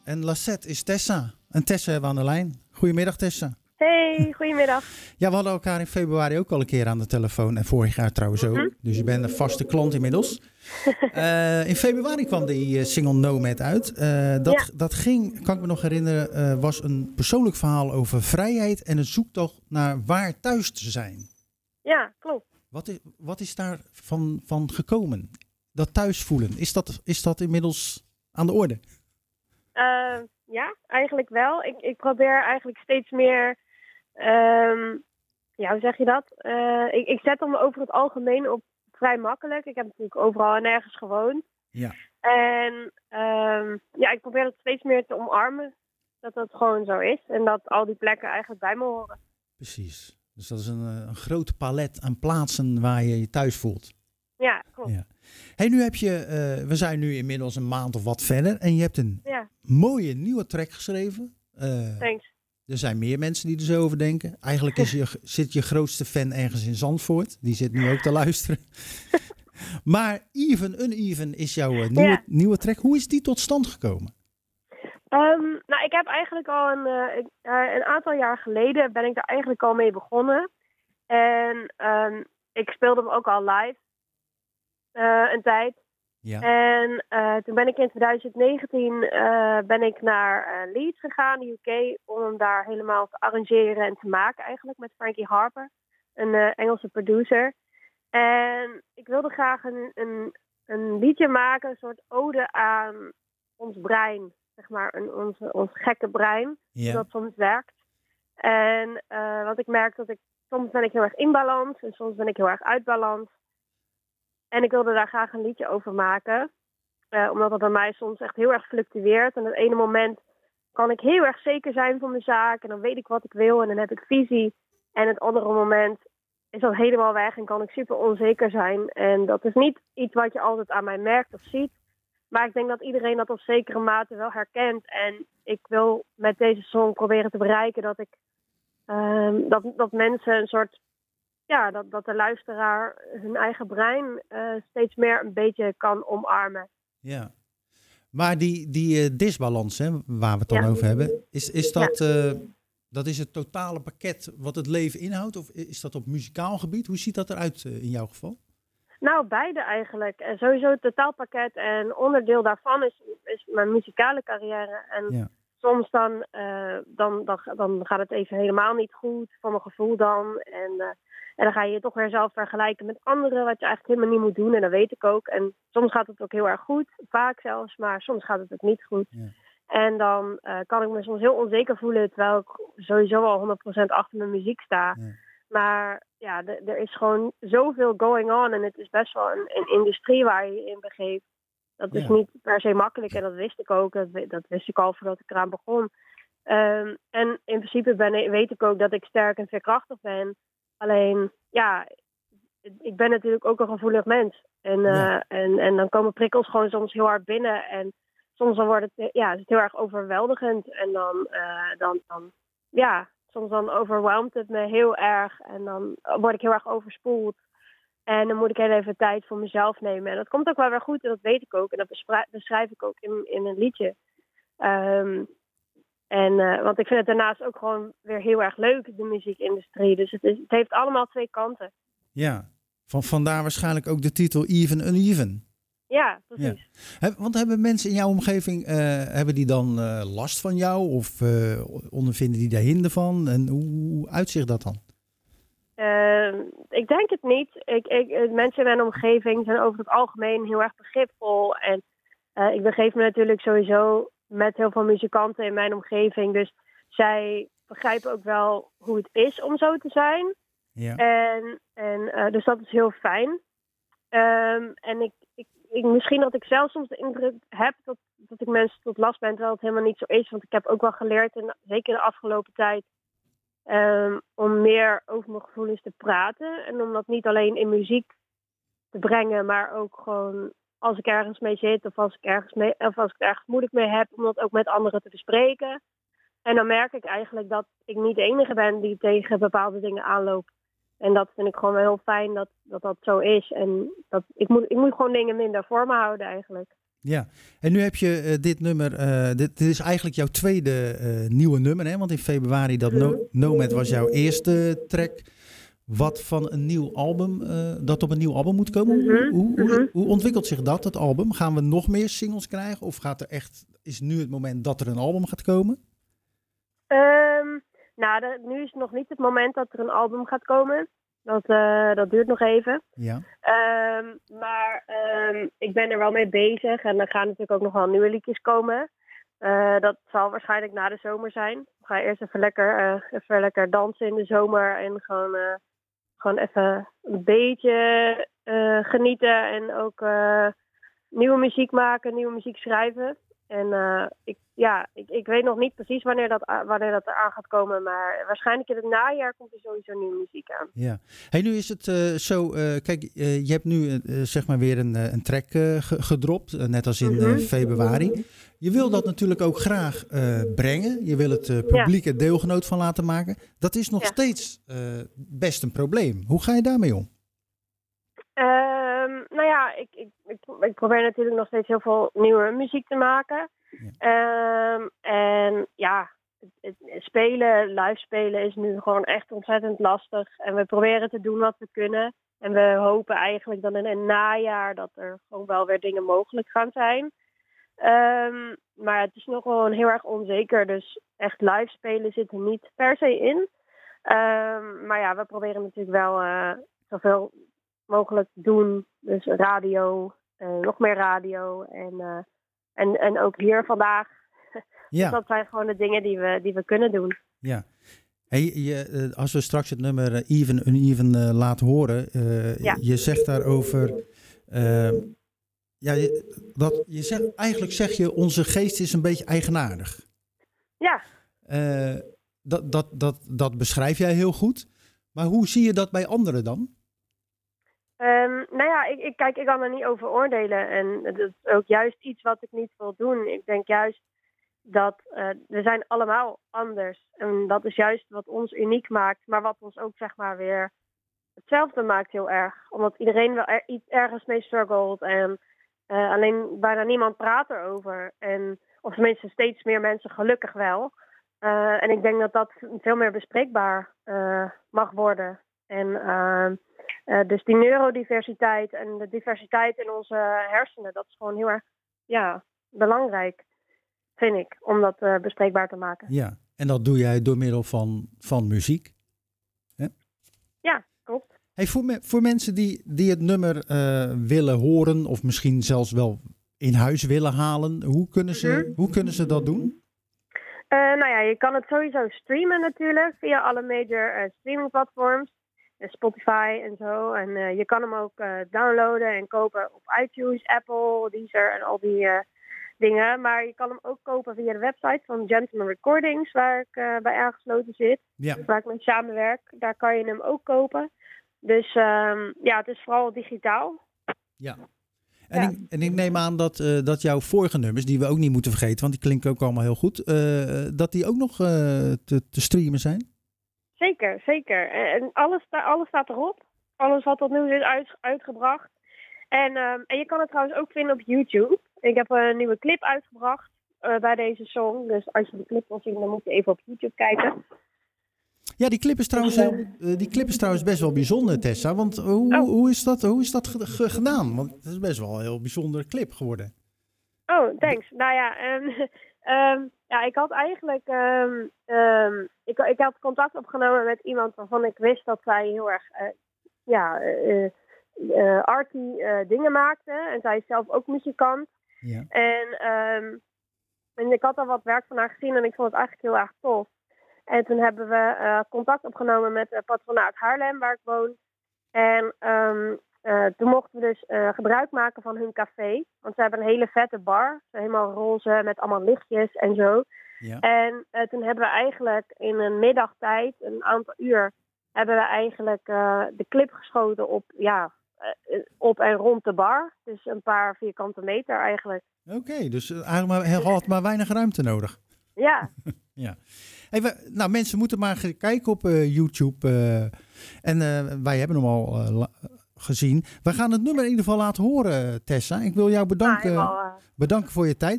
En Lassette is Tessa. En Tessa hebben we aan de lijn. Goedemiddag Tessa. Hey, goedemiddag. Ja, we hadden elkaar in februari ook al een keer aan de telefoon. En vorig jaar trouwens ook. Dus je bent een vaste klant inmiddels. In februari kwam die single Nomad uit. Dat ging, kan ik me nog herinneren, was een persoonlijk verhaal over vrijheid en een zoektocht naar waar thuis te zijn. Ja, klopt. Wat is daar van gekomen? Dat thuisvoelen, is dat inmiddels aan de orde? Ja, eigenlijk wel. Ik probeer eigenlijk steeds meer, hoe zeg je dat? Ik zet hem over het algemeen op vrij makkelijk. Ik heb natuurlijk overal en nergens gewoond. Ja. En ik probeer het steeds meer te omarmen. Dat dat gewoon zo is. En dat al die plekken eigenlijk bij me horen. Precies. Dus dat is een groot palet aan plaatsen waar je je thuis voelt. Ja, klopt. Ja. Hey, nu heb je, we zijn nu inmiddels een maand of wat verder. En je hebt een mooie nieuwe track geschreven. Thanks. Er zijn meer mensen die er zo over denken. Eigenlijk zit je grootste fan ergens in Zandvoort. Die zit nu ook te luisteren. Maar Even Uneven is jouw nieuwe track. Hoe is die tot stand gekomen? Ik heb eigenlijk al een aantal jaar geleden ben ik daar eigenlijk al mee begonnen. En ik speelde hem ook al live een tijd. Ja. En toen ben ik in 2019 ben ik naar Leeds gegaan, de UK, om hem daar helemaal te arrangeren en te maken eigenlijk met Frankie Harper, een Engelse producer. En ik wilde graag een liedje maken, een soort ode aan ons brein, zeg maar, ons gekke brein, dat soms werkt. En want ik merk dat soms ben ik heel erg in balans en soms ben ik heel erg uit balans. En ik wilde daar graag een liedje over maken. Omdat dat bij mij soms echt heel erg fluctueert. En op het ene moment kan ik heel erg zeker zijn van mijn zaak. En dan weet ik wat ik wil en dan heb ik visie. En het andere moment is dat helemaal weg en kan ik super onzeker zijn. En dat is niet iets wat je altijd aan mij merkt of ziet. Maar ik denk dat iedereen dat op zekere mate wel herkent. En ik wil met deze song proberen te bereiken dat dat mensen een soort... Ja, dat de luisteraar hun eigen brein steeds meer een beetje kan omarmen. Ja, maar die disbalans, hè, waar we het dan over hebben, is dat, dat is het totale pakket wat het leven inhoudt? Of is dat op muzikaal gebied? Hoe ziet dat eruit in jouw geval? Nou, beide eigenlijk. En sowieso het totaalpakket en onderdeel daarvan is mijn muzikale carrière. En soms dan gaat het even helemaal niet goed, voor mijn gevoel dan. En dan ga je je toch weer zelf vergelijken met anderen, wat je eigenlijk helemaal niet moet doen. En dat weet ik ook. En soms gaat het ook heel erg goed, vaak zelfs, maar soms gaat het ook niet goed. Ja. En dan kan ik me soms heel onzeker voelen, terwijl ik sowieso al 100% achter mijn muziek sta. Ja. Maar ja, er is gewoon zoveel going on en het is best wel een industrie waar je je in begeeft. Dat is niet per se makkelijk en dat wist ik ook. Dat wist ik al voordat ik eraan begon. En in principe weet ik ook dat ik sterk en veerkrachtig ben. Alleen, ja, ik ben natuurlijk ook een gevoelig mens. En dan komen prikkels gewoon soms heel hard binnen. En soms dan wordt het, is het heel erg overweldigend. En soms dan overweldigt het me heel erg. En dan word ik heel erg overspoeld. En dan moet ik heel even tijd voor mezelf nemen. En dat komt ook wel weer goed en dat weet ik ook. En dat beschrijf ik ook in een liedje. Want ik vind het daarnaast ook gewoon weer heel erg leuk, de muziekindustrie. Dus het heeft allemaal twee kanten. Ja, vandaar waarschijnlijk ook de titel Even Uneven. Ja, precies. Ja. Want hebben mensen in jouw omgeving, hebben die dan last van jou? Of ondervinden die daar hinder van? En hoe uitzicht dat dan? Ik denk het niet. Mensen in mijn omgeving zijn over het algemeen heel erg begripvol. En ik begeef me natuurlijk sowieso met heel veel muzikanten in mijn omgeving. Dus zij begrijpen ook wel hoe het is om zo te zijn. Ja. Dus dat is heel fijn. En misschien dat ik zelf soms de indruk heb dat ik mensen tot last ben, terwijl het helemaal niet zo is. Want ik heb ook wel geleerd, zeker de afgelopen tijd, om meer over mijn gevoelens te praten. En om dat niet alleen in muziek te brengen, maar ook gewoon als ik ergens mee zit of als ik het ergens moeilijk mee heb, om dat ook met anderen te bespreken. En dan merk ik eigenlijk dat ik niet de enige ben die tegen bepaalde dingen aanloopt. En dat vind ik gewoon wel heel fijn dat zo is. En ik moet gewoon dingen minder voor me houden eigenlijk. Ja, en nu heb je dit nummer, dit is eigenlijk jouw tweede nieuwe nummer, hè? Want in februari dat Nomad was jouw eerste track. Wat van een nieuw album, dat op een nieuw album moet komen. Hoe ontwikkelt zich dat, het album? Gaan we nog meer singles krijgen? Of is nu het moment dat er een album gaat komen? Nu is het nog niet het moment dat er een album gaat komen. Dat duurt nog even. Ja. Maar ik ben er wel mee bezig. En er gaan natuurlijk ook nog wel nieuwe liedjes komen. Dat zal waarschijnlijk na de zomer zijn. Ik ga eerst even lekker dansen in de zomer. En gewoon even een beetje genieten. En ook nieuwe muziek maken, nieuwe muziek schrijven. En ik weet nog niet precies wanneer dat eraan gaat komen. Maar waarschijnlijk in het najaar komt er sowieso nieuwe muziek aan. Ja. Hey, nu is het zo... kijk, je hebt nu zeg maar weer een track gedropt. Net als in februari. Je wil dat natuurlijk ook graag brengen. Je wil het publiek er deelgenoot van laten maken. Dat is nog steeds best een probleem. Hoe ga je daarmee om? Ik probeer natuurlijk nog steeds heel veel nieuwe muziek te maken. Live spelen is nu gewoon echt ontzettend lastig. En we proberen te doen wat we kunnen. En we hopen eigenlijk dan in het najaar dat er gewoon wel weer dingen mogelijk gaan zijn. Maar het is nog gewoon heel erg onzeker. Dus echt live spelen zit er niet per se in. Maar we proberen natuurlijk wel zoveel mogelijk te doen. Dus radio, nog meer radio en ook hier vandaag. Ja. Dus dat zijn gewoon de dingen die we kunnen doen. Ja. Hey, als we straks het nummer Even Uneven laten horen, je zegt daarover... eigenlijk zeg je, onze geest is een beetje eigenaardig. Ja. Dat beschrijf jij heel goed. Maar hoe zie je dat bij anderen dan? Ik kan er niet over oordelen. En dat is ook juist iets wat ik niet wil doen. Ik denk juist dat we zijn allemaal anders. En dat is juist wat ons uniek maakt. Maar wat ons ook zeg maar weer hetzelfde maakt heel erg. Omdat iedereen wel ergens mee struggelt. En alleen bijna niemand praat erover. Of tenminste steeds meer mensen gelukkig wel. En ik denk dat dat veel meer bespreekbaar mag worden. En dus die neurodiversiteit en de diversiteit in onze hersenen, dat is gewoon heel erg belangrijk, vind ik, om dat bespreekbaar te maken. Ja, en dat doe jij door middel van muziek? Hè? Ja, klopt. Hey, voor mensen die het nummer willen horen of misschien zelfs wel in huis willen halen, hoe kunnen ze dat doen? Je kan het sowieso streamen natuurlijk via alle major streamingplatforms. Spotify en zo. En je kan hem ook downloaden en kopen op iTunes, Apple, Deezer en al die dingen. Maar je kan hem ook kopen via de website van Gentleman Recordings, waar ik bij aangesloten zit. Ja. Waar ik mee samenwerk. Daar kan je hem ook kopen. Dus het is vooral digitaal. Ja. En ik neem aan dat jouw vorige nummers, die we ook niet moeten vergeten, want die klinken ook allemaal heel goed, dat die ook nog te streamen zijn? Zeker. En alles staat erop. Alles wat tot nu is uitgebracht. En je kan het trouwens ook vinden op YouTube. Ik heb een nieuwe clip uitgebracht bij deze song. Dus als je de clip wil zien, dan moet je even op YouTube kijken. Ja, die clip is trouwens best wel bijzonder, Tessa. Want hoe is dat gedaan? Want het is best wel een heel bijzondere clip geworden. Oh, thanks. Ik had eigenlijk... Ik had contact opgenomen met iemand waarvan ik wist dat zij heel erg arty dingen maakte. En zij is zelf ook muzikant. Ja. En ik had al wat werk van haar gezien en ik vond het eigenlijk heel erg tof. En toen hebben we contact opgenomen met het patronaat Haarlem, waar ik woon. En toen mochten we dus gebruik maken van hun café. Want ze hebben een hele vette bar. Helemaal roze met allemaal lichtjes en zo. Ja. En toen hebben we eigenlijk in een middagtijd, een aantal uur, hebben we eigenlijk de clip geschoten op en rond de bar. Dus een paar vierkante meter eigenlijk. Oké, dus eigenlijk had maar weinig ruimte nodig. Ja. Ja. Hey, mensen moeten maar kijken op YouTube. En wij hebben hem al gezien. We gaan het nummer in ieder geval laten horen, Tessa. Ik wil jou bedanken Bedankt voor je tijd.